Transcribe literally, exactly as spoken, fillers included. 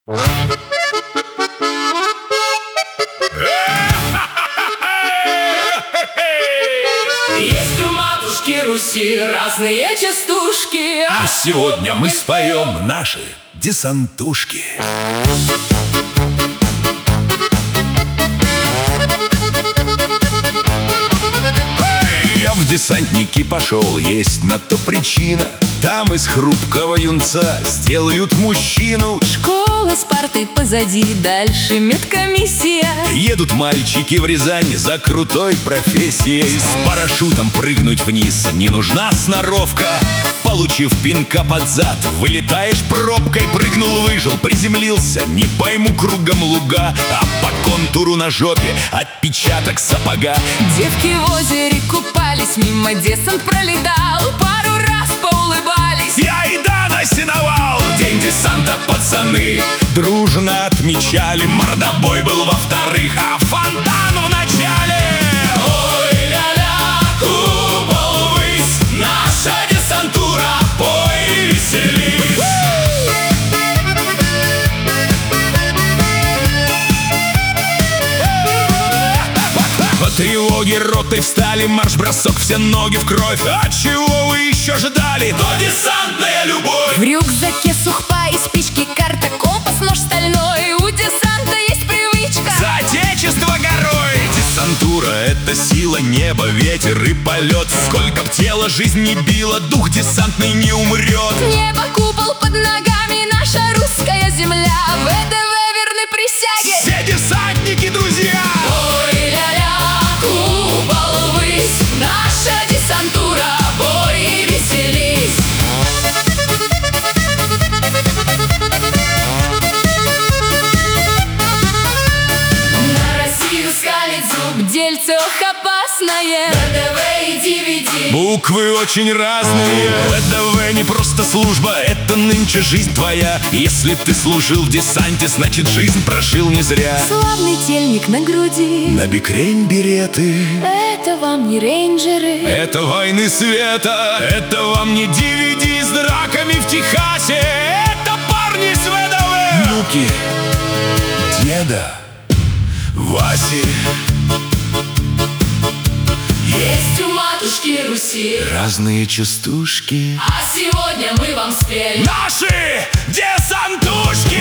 Есть у матушки Руси разные частушки, а сегодня мы споем наши десантушки. Я в десантники пошел, есть на то причина. Там из хрупкого юнца сделают мужчину. Школа с партой позади, дальше медкомиссия. Едут мальчики в Рязань за крутой профессией. С парашютом прыгнуть вниз не нужна сноровка. Получив пинка под зад, вылетаешь пробкой. Прыгнул, выжил, приземлился, не пойму кругом луга, а по контуру на жопе отпечаток сапога. Девки в озере купались, мимо десант пролетал. Пару раз поулыбались, я и да насиновал. День десанта пацаны дружно отмечали. Мордобой был во-вторых, а фонтан в начале. Ой, ля-ля, купол ввысь, наша десантура, пой и веселись. По тревоге ротой встали, марш-бросок, все ноги в кровь. А чего вы еще ждали? То десантная любовь. в рюкзаке сухпай, спички, карта, компас, нож стальной. У десанта есть привычка за отечество горой. Десантура — это сила неба, ветер и полет. Сколько б тело жизнь не било, дух десантный не умрет. Небо, купол под ногами, наша русская земля. В ВДВ верны присяге все десантники, друзья. Ой, ля-ля, купол ввысь, наша десантура, бой и веселись. На Россию скалит зуб, дельце ох опасное. ВДВ и ди ви ди. Буквы очень разные. ВДВ не просто служба, это нынче жизнь твоя. Если ты служил в десанте, значит жизнь прожил не зря. Славный тельник на груди, на бикрень береты. это вам не рейнджеры. Это войны света, это вам не ди ви ди с драками в Техасе. Это парни с ВДВ, внуки деда Васи. есть у матушки Руси Разные частушки, а сегодня мы вам спели наши десантушки.